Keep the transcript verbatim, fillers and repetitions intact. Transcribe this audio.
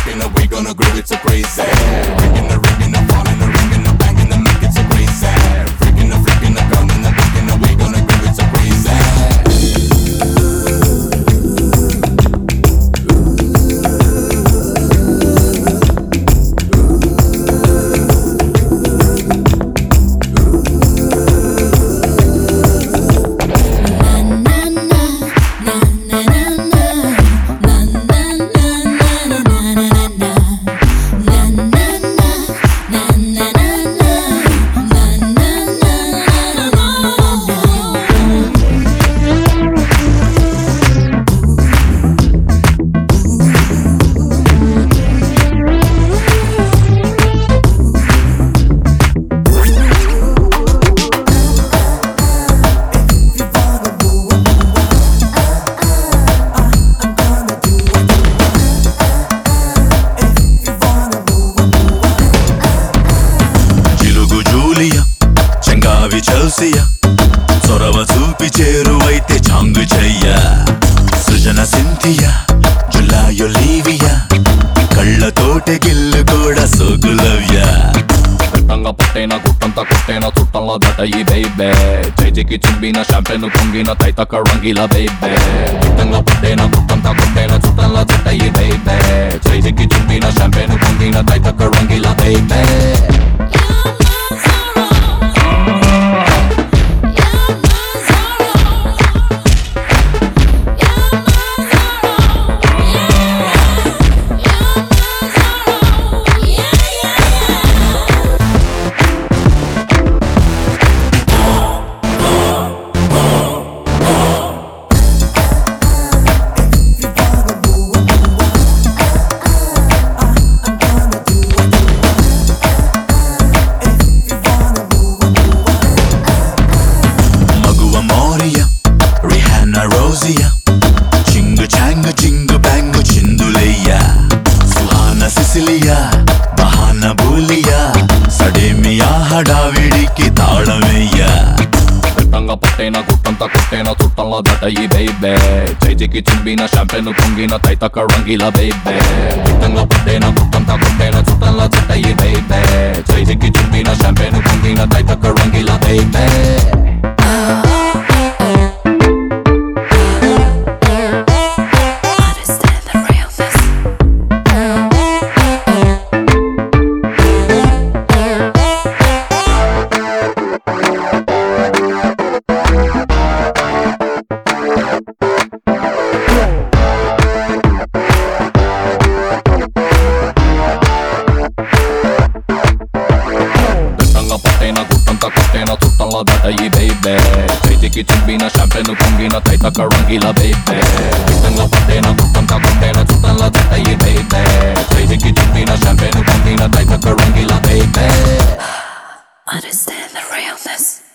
rocking the, we gonna groove it so crazy. Ringing the, ringing the, falling the, ringing the, banging the, make it so crazy. Freaking the, freaking the, counting the, breaking the, we gonna groove it so crazy. చౌసియా చొరవ చూపి చేరువైతే చాంగు చెయ్య సృజన Cynthia జులాయొలీవియా కళ్ళతోటే గిల్లు కూడా సోకులవ్యా పెట్టంగా పట్టేన గుట్టంతా కొట్టేన చుట్టంలో దటయి బేబే చేజికి చుంబిన షాంపెన్ పొంగిన తైతక రంగిల బేబే పెట్టంగా పట్టేన గుట్టంతా కొట్టేన చుట్టంలో దటయి బేబే చేజికి చుంబిన షాంపెన్ పొంగిన తైతక రంగిల బేబే చింగు చాంగు చింగు బ్యాంగు చిందులయ్యా సుహాన సిసిలియా బహాన బూలియా సడేమియా హడావిడికి తాళమయ్యా పెట్టంగా పట్టేన గుట్టంతా కొట్టేన చుట్టంలో దటయి బేబే చేజికి చుంబిన షాంపెన్ పొంగిన తైతక రంగిల బేబే పెట్టంగా పట్టేన గుట్టంతా కొట్టేన చుట్టంలో దటయి బేబే చేజికి చుంబిన షాంపెన్ పొంగిన తైతక రంగిల బేబే చుట్టంలో దటయి బేబే చేతికి చుంబిన షాంపెన్ పొంగిన తైతక రంగిల బేబే పిట్టంగా పట్టేన గుట్టంతా కొట్టేన చుట్టంలో దటయి బేబే చేతికి చుంబిన షాంపెన్ పొంగిన తైతక రంగిల బేబే Understand the realness.